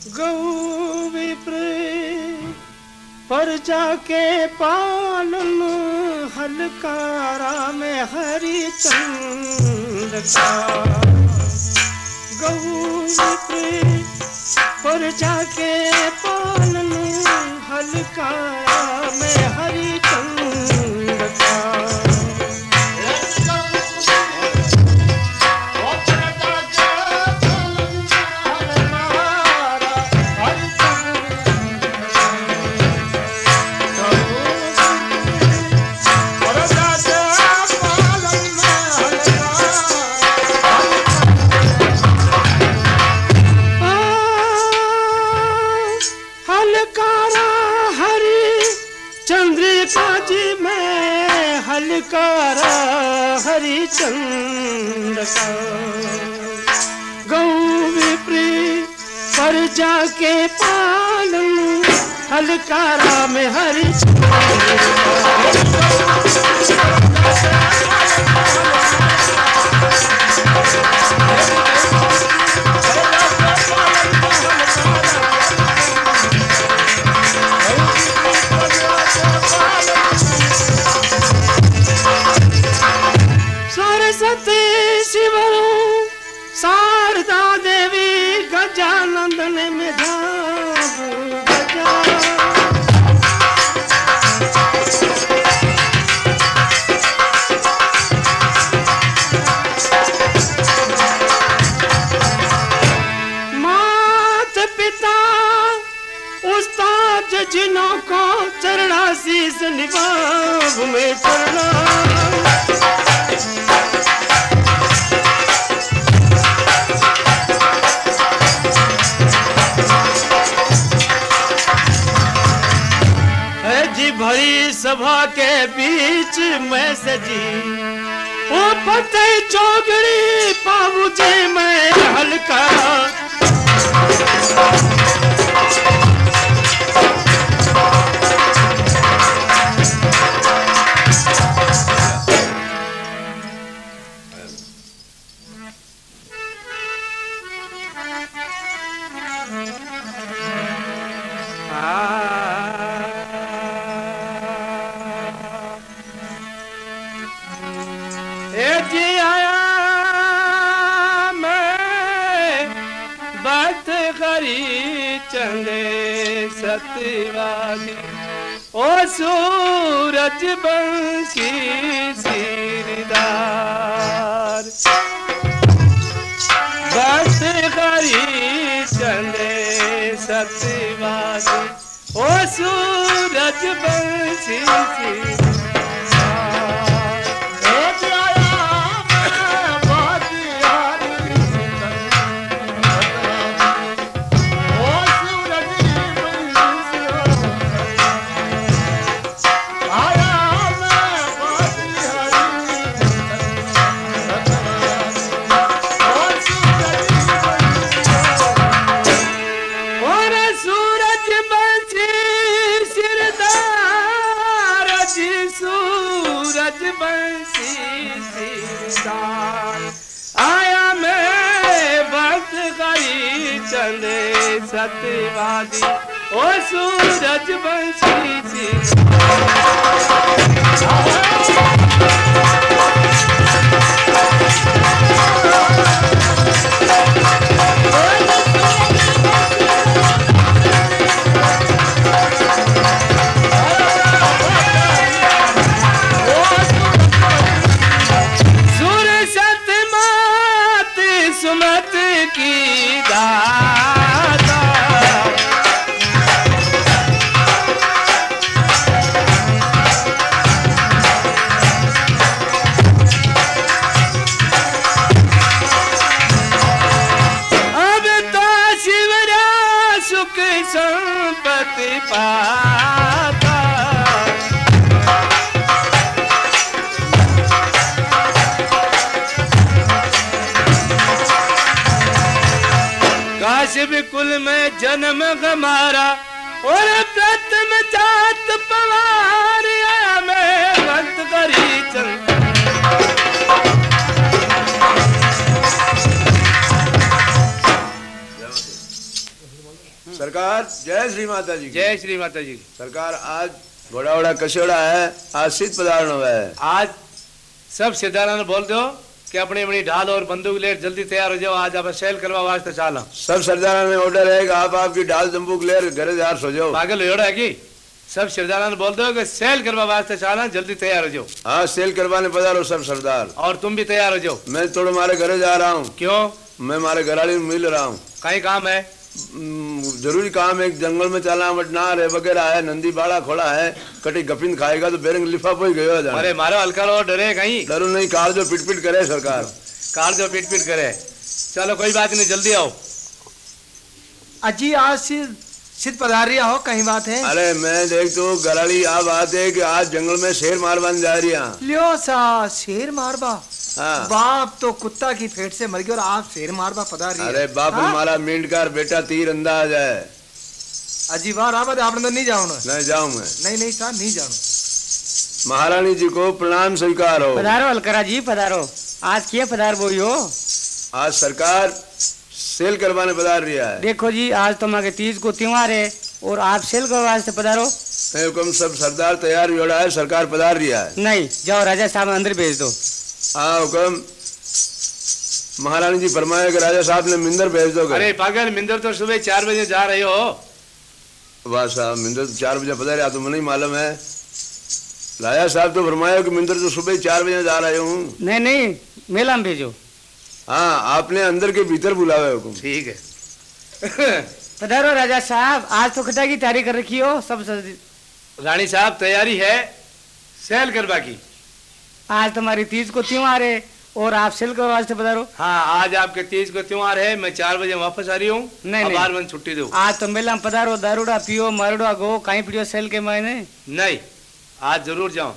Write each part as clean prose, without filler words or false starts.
गौ विप्र पर जाके पालन हलकारा में हरिचंद का। गौ विप्र पर जाके पालन हलकारा में हरिचंद का। हलकारा हरिचंद का। गौ विप्र पर जाके पालन हलकारा में हरिचंद शारदा देवी गजानंदन में मात पिता उस्ताद जिनों को चरणा शीस निभाव में चढ़ना। भरी सभा के बीच में सजी ओ फतेह चौगड़ी पाबू जी मैं हलकारा। सत्यवादी ओ सूरज बंशी सिरदार बस हरी चंदे सत्यवादी ओ सूरज बंशी सिरदार। आया मैं भक्त गई चंदे सत्यवादी ओ सूरज बंशी सुमत की दाता। अब तो शिवरा सुख संपत्ति पाता। काश्यप कुल में जन्म हमारा और प्रथम जात पवार में भक्त करी चंद। सरकार जय श्री माता जी। जय श्री माता जी। सरकार आज घोड़ा वोड़ा कसेड़ा है, आज शीत पधारण हुआ है। आज सब सिद्धारा ने बोल दो कि अपनी अपनी ढाल और बंदूक ले जल्दी तैयार हो जाओ, आज आप सेल करवा वास्ते चाला। सब सरदारा ने ऑर्डर है कि आप आपकी ढाल बंदूक ले घर तैयार सो जाओ। पागल हो है कि सब सरदारा ने बोल दो कि सेल करवा वास्ते चाला, जल्दी तैयार हो जाओ। हाँ सेल करवाने पधारो सब सरदार। और तुम भी तैयार हो जाओ। मैं थोड़ा मारे घर जा रहा हूँ। क्यों? मैं मारे घराली में मिल रहा हूँ। कहीं काम है? जरूरी काम है, जंगल में चला वटनार है वगैरह है, नंदी बाड़ा खोला है, कटी गपिन खाएगा तो बेरंग लिफाफा ही गयो। अरे मारो हल्का रो, डरे कहीं? डरू नहीं, कार जो पिट पिट करे सरकार, कार जो पिट पिट करे। चलो कोई बात नहीं, जल्दी आओ। अजी आज सिद्ध पधारिया हो, कहीं बात है? अरे मैं देख तो घराली आ बात है कि आज जंगल में शेर मारवान जा रही है। लियो सा शेर मारबा? हाँ। बाप तो कुत्ता की फेट से मर गया और आप शेर मारबा पधार रही है। अरे बाप हमारा मींडकार बेटा तीर अंदाज है। अजी बार आप तो नहीं जाऊँ ना? नहीं जाऊँ मैं। नहीं साहब नहीं जाऊँ। महारानी जी को प्रणाम स्वीकार हो। पधारो अलकरा जी पधारो। आज क्या पधार बोई हो? आज सरकार सेल करवाने पधार रही है। देखो जी आज तो माँ तीज को त्योहार है और आप सेल करवा से पधारो। हुक्म सब सरदार तैयार जोड़ा है, सरकार पधार रही है। नहीं जाओ राजा साहब अंदर भेज दो। हाँ हुक्म महारानी जी फरमाया कि राजा साहब ने मिंदर भेज दो। अरे पागल, मिंदर तो सुबह 4 बजे जा रहे हो। वाह साहब, मिंदर तो 4 बजे पधारे, तो मुझे नहीं मालूम है। राजा साहब तो फरमाया कि मिंदर तो सुबह 4 बजे जा रहे हूँ। नहीं मेला में भेजो। हाँ आपने अंदर के भीतर बुलावे हुक्म। ठीक है। पधारो राजा साहब, आज तो खटा की तैयारी कर रखी हो सब। रानी साहब तैयारी है सेल करवा की। आज तुम्हारी तीज को त्योहार है और आप सेल करवा से पधारो। हाँ आज आपके तीज को त्योहार है, मैं 4 बजे वापस आ रही हूँ। नहीं बार मन छुट्टी दो। आज तो मेला में पधारो, दारूडा पियो मारूडा गो, कहीं पियो सेल के मायने। नहीं आज जरूर जाओ।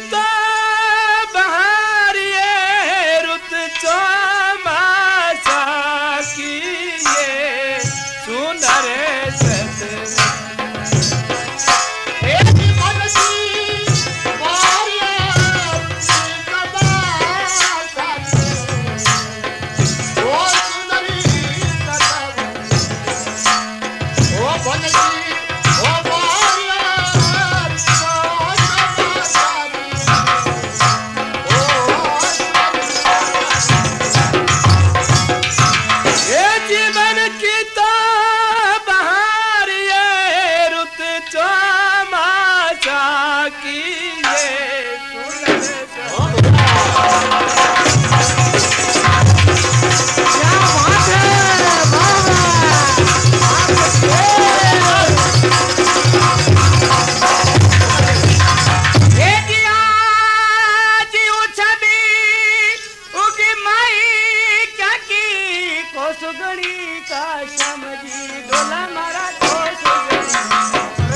बहार ये रुत चौमासा सुगड़ी का श्याम जी ढोला मारा तो सुगड़ी।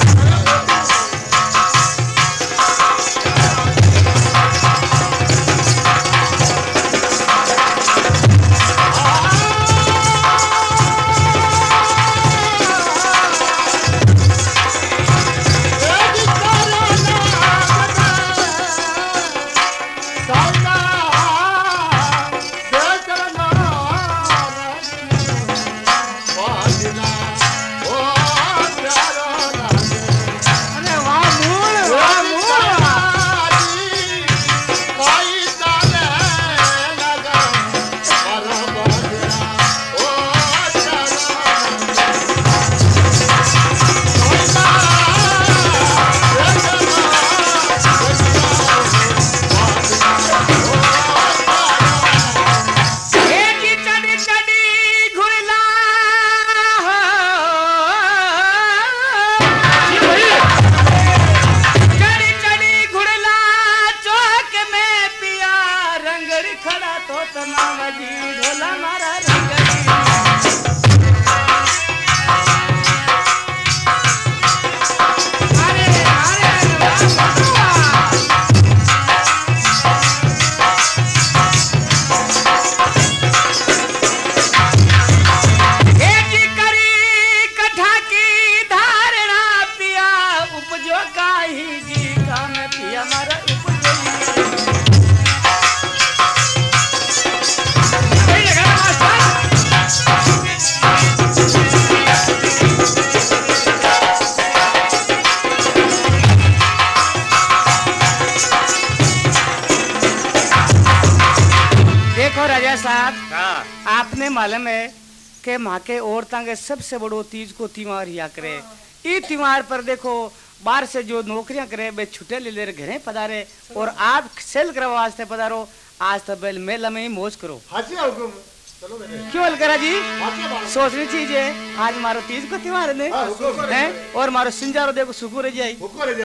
आपने मालूम है कि माँ के औरतां के सबसे बड़ो तीज को त्योहार या करे। ई त्योहार पर देखो बाहर से जो नौकरियां करे वे छुट्टे ले ले घरे पधारे और आप सेल करवा वास्ते पधारो। आज तो बेल मेला में ही मौज करो। क्यों अलकरा जी सोचनी चीज है आज मारो तीज को त्योहार ने और मारो सिंजारो देखो सुकूर जाई।